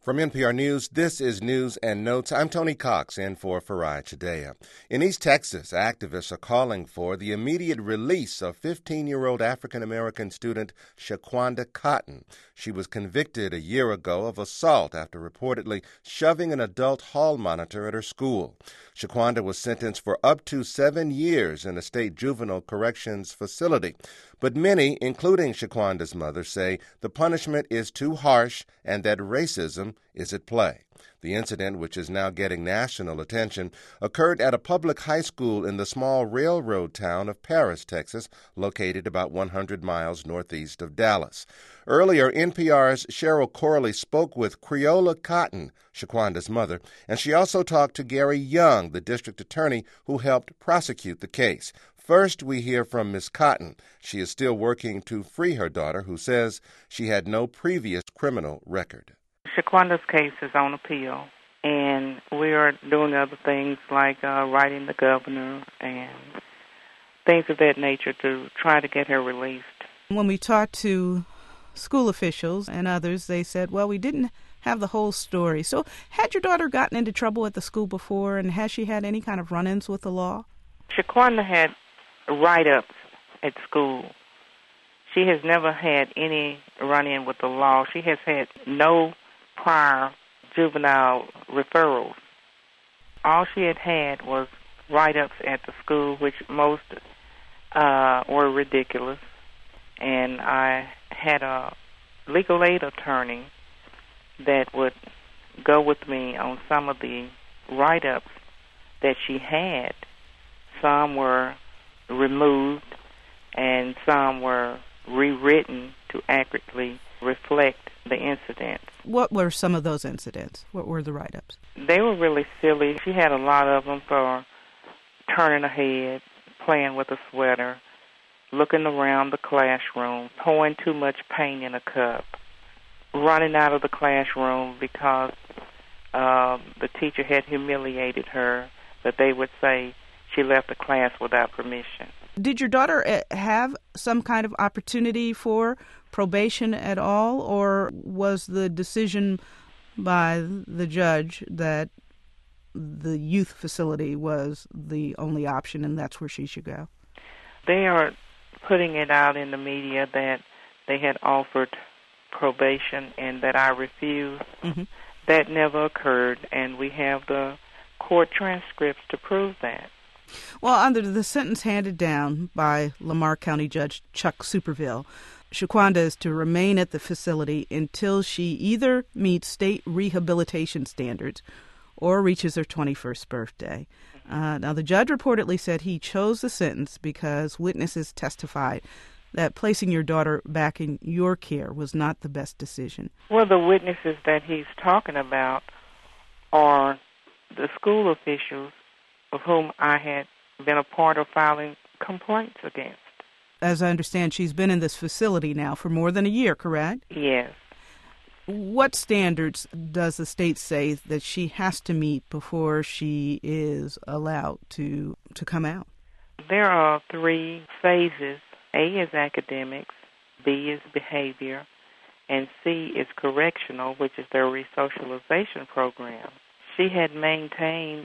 From NPR News, this is News and Notes. I'm Tony Cox in for Farai Chideya. In East Texas, activists are calling for the immediate release of 15-year-old African-American student Shaquanda Cotton. She was convicted a year ago of assault after reportedly shoving an adult hall monitor at her school. Shaquanda was sentenced for up to 7 years in a state juvenile corrections facility. But many, including Shaquanda's mother, say the punishment is too harsh and that racism is at play. The incident, which is now getting national attention, occurred at a public high school in the small railroad town of Paris, Texas, located about 100 miles northeast of Dallas. Earlier, NPR's Cheryl Corley spoke with Creola Cotton, Shaquanda's mother, and she also talked to Gary Young, the district attorney who helped prosecute the case. First, we hear from Ms. Cotton. She is still working to free her daughter, who says she had no previous criminal record. Shaquanda's case is on appeal, and we are doing other things like writing the governor and things of that nature to try to get her released. When we talked to school officials and others, they said, well, we didn't have the whole story. So had your daughter gotten into trouble at the school before, and has she had any kind of run-ins with the law? Shaquanda had write-ups at school. She has never had any run-in with the law. She has had no prior juvenile referrals. All she had was write-ups at the school, which most were ridiculous. And I had a legal aid attorney that would go with me on some of the write-ups that she had. Some were removed and some were rewritten to accurately reflect the incidents. What were some of those incidents? What were the write-ups? They were really silly. She had a lot of them for turning her head, playing with a sweater, looking around the classroom, pouring too much paint in a cup, running out of the classroom because the teacher had humiliated her, but they would say she left the class without permission. Did your daughter have some kind of opportunity for probation at all, or was the decision by the judge that the youth facility was the only option and that's where she should go? They are putting it out in the media that they had offered probation and that I refused. Mm-hmm. That never occurred, and we have the court transcripts to prove that. Well, under the sentence handed down by Lamar County Judge Chuck Superville, Shaquanda is to remain at the facility until she either meets state rehabilitation standards or reaches her 21st birthday. Now, the judge reportedly said he chose the sentence because witnesses testified that placing your daughter back in your care was not the best decision. Well, the witnesses that he's talking about are the school officials of whom I had been a part of filing complaints against. As I understand, she's been in this facility now for more than a year, correct? Yes. What standards does the state say that she has to meet before she is allowed to come out? There are 3 phases. A is academics, B is behavior, and C is correctional, which is their resocialization program. She had maintained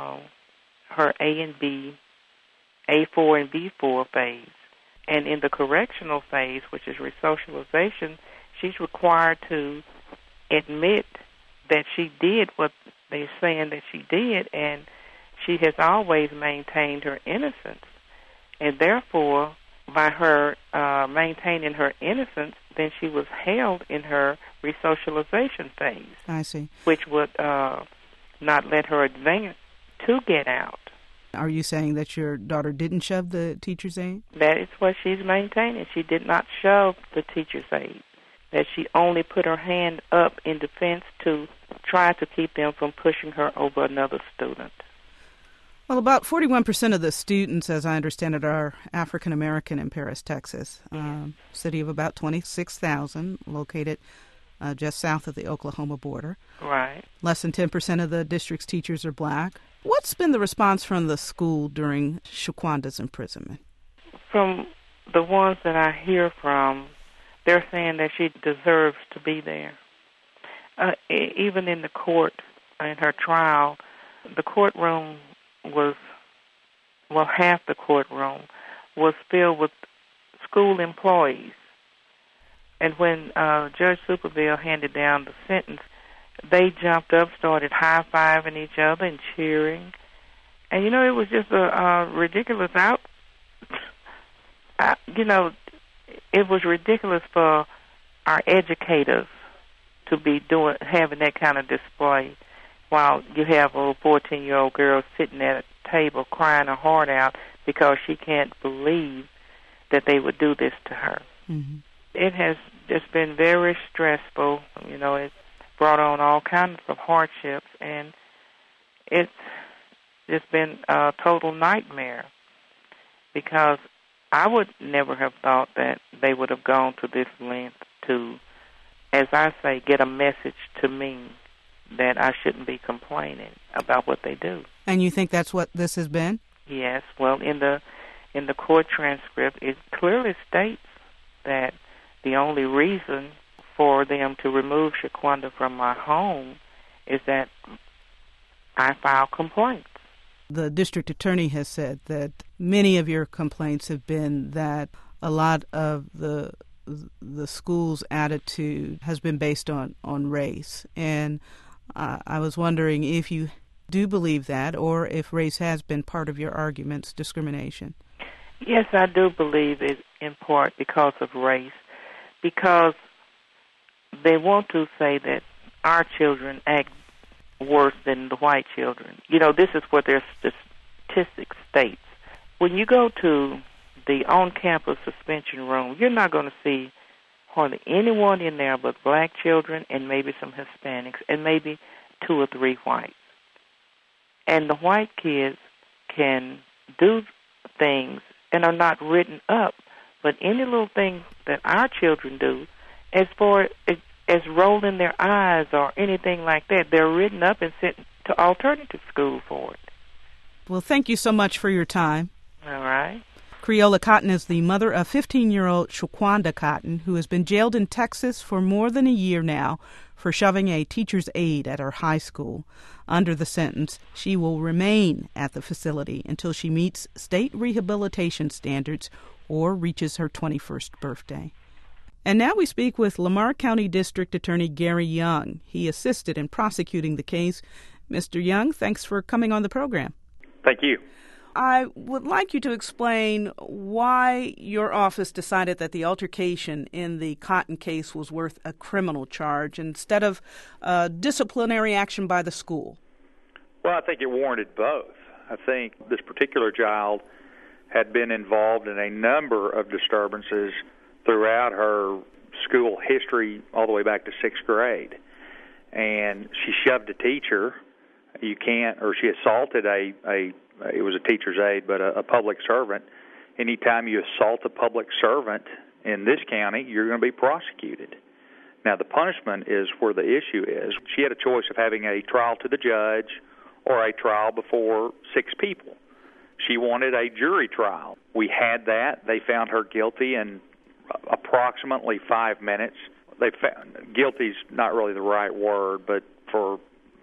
her A and B, A4 and B4 phase. And in the correctional phase, which is resocialization, she's required to admit that she did what they're saying that she did, and she has always maintained her innocence. And therefore, by her maintaining her innocence, then she was held in her resocialization phase. I see. Which would not let her advance to get out. Are you saying that your daughter didn't shove the teacher's aide? That is what she's maintaining. She did not shove the teacher's aide. That she only put her hand up in defense to try to keep them from pushing her over another student. Well, about 41% of the students, as I understand it, are African-American in Paris, Texas, city of about 26,000, located just south of the Oklahoma border. Right. Less than 10% of the district's teachers are black. What's been the response from the school during Shaquanda's imprisonment? From the ones that I hear from, they're saying that she deserves to be there. Even in the court, in her trial, the courtroom was, well, half the courtroom was filled with school employees. And when Judge Superville handed down the sentence, they jumped up, started high-fiving each other and cheering. And, it was just a ridiculous it was ridiculous for our educators to be having that kind of display while you have a little 14-year-old girl sitting at a table crying her heart out because she can't believe that they would do this to her. Mm-hmm. It has just been very stressful. It brought on all kinds of hardships, and it's just been a total nightmare because I would never have thought that they would have gone to this length to, as I say, get a message to me that I shouldn't be complaining about what they do. And you think that's what this has been? Yes. Well, in the court transcript, it clearly states that the only reason for them to remove Shaquanda from my home is that I filed complaints. The district attorney has said that many of your complaints have been that a lot of the school's attitude has been based on race. And I was wondering if you do believe that, or if race has been part of your arguments, discrimination. Yes, I do believe it in part because of race, because they want to say that our children act worse than the white children. This is what their statistics states. When you go to the on-campus suspension room, you're not going to see hardly anyone in there but black children and maybe some Hispanics and maybe 2 or 3 whites. And the white kids can do things and are not written up, but any little thing that our children do, as far as rolling their eyes or anything like that, they're written up and sent to alternative school for it. Well, thank you so much for your time. All right. Creola Cotton is the mother of 15-year-old Shaquanda Cotton, who has been jailed in Texas for more than a year now for shoving a teacher's aide at her high school. Under the sentence, she will remain at the facility until she meets state rehabilitation standards or reaches her 21st birthday. And now we speak with Lamar County District Attorney Gary Young. He assisted in prosecuting the case. Mr. Young, thanks for coming on the program. Thank you. I would like you to explain why your office decided that the altercation in the Cotton case was worth a criminal charge instead of disciplinary action by the school. Well, I think it warranted both. I think this particular child had been involved in a number of disturbances throughout her school history all the way back to 6th grade. And she shoved a teacher. She assaulted it was a teacher's aide, but a public servant. Anytime you assault a public servant in this county, you're going to be prosecuted. Now, the punishment is where the issue is. She had a choice of having a trial to the judge or a trial before 6 people. She wanted a jury trial. We had that. They found her guilty in approximately 5 minutes. They found guilty's not really the right word, but for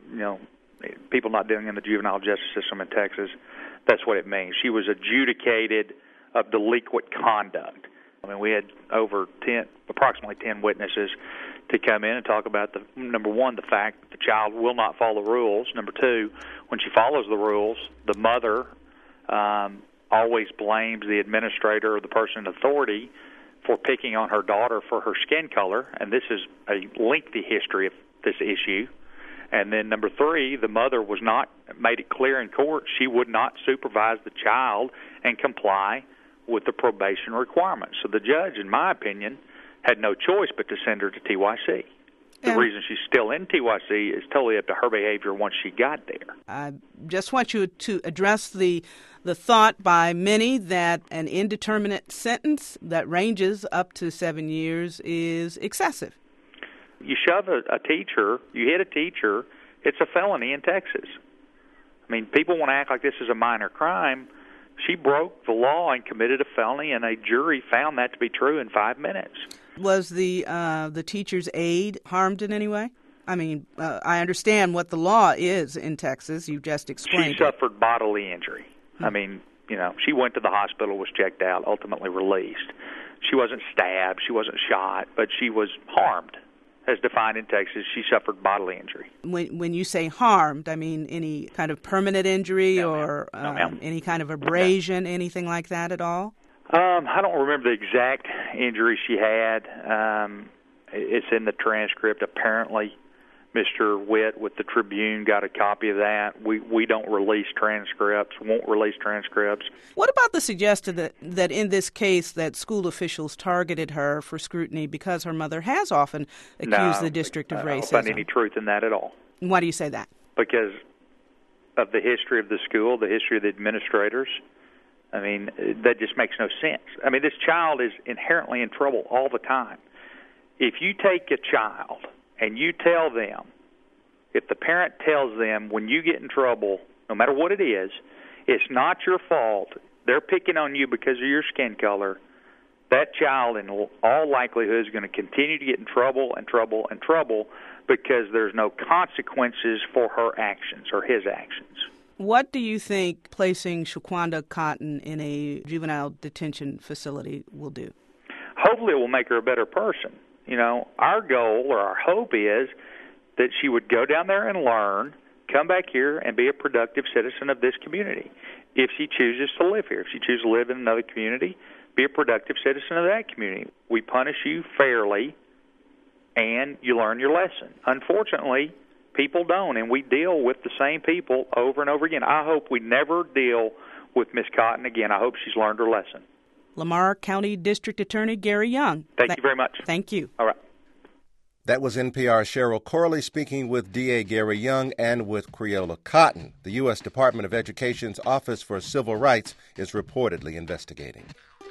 people not dealing in the juvenile justice system in Texas, that's what it means. She was adjudicated of delinquent conduct. I mean, we had approximately 10 witnesses to come in and talk about number one, the fact that the child will not follow the rules. Number two, when she follows the rules, the mother always blames the administrator or the person in authority for picking on her daughter for her skin color, and this is a lengthy history of this issue. And then number three, the mother made it clear in court she would not supervise the child and comply with the probation requirements. So the judge, in my opinion, had no choice but to send her to TYC. The reason she's still in TYC is totally up to her behavior once she got there. I just want you to address the thought by many that an indeterminate sentence that ranges up to 7 years is excessive. You shove a teacher, you hit a teacher, it's a felony in Texas. I mean, people want to act like this is a minor crime. She broke the law and committed a felony, and a jury found that to be true in 5 minutes. Was the teacher's aide harmed in any way? I mean, I understand what the law is in Texas. You just explained. She suffered bodily injury. I mean, she went to the hospital, was checked out, ultimately released. She wasn't stabbed, she wasn't shot, but she was harmed. As defined in Texas, she suffered bodily injury. When you say harmed, I mean any kind of permanent injury or any kind of abrasion, anything like that at all? I don't remember the exact injury she had. It's in the transcript. Apparently, Mr. Witt with the Tribune got a copy of that. We don't release transcripts, won't release transcripts. What about the suggestion that in this case that school officials targeted her for scrutiny because her mother has often accused the district of racism? I don't find any truth in that at all. Why do you say that? Because of the history of the school, the history of the administrators. I mean, that just makes no sense. I mean, this child is inherently in trouble all the time. If you take a child and you tell them, if the parent tells them when you get in trouble, no matter what it is, it's not your fault, they're picking on you because of your skin color, that child in all likelihood is going to continue to get in trouble and trouble and trouble because there's no consequences for her actions or his actions. What do you think placing Shaquanda Cotton in a juvenile detention facility will do? Hopefully it will make her a better person. Our goal or our hope is that she would go down there and learn, come back here and be a productive citizen of this community. If she chooses to live here, if she chooses to live in another community, be a productive citizen of that community. We punish you fairly and you learn your lesson. Unfortunately, people don't, and we deal with the same people over and over again. I hope we never deal with Miss Cotton again. I hope she's learned her lesson. Lamar County District Attorney Gary Young. Thank you very much. Thank you. All right. That was NPR's Cheryl Corley speaking with DA Gary Young and with Creola Cotton. The U.S. Department of Education's Office for Civil Rights is reportedly investigating.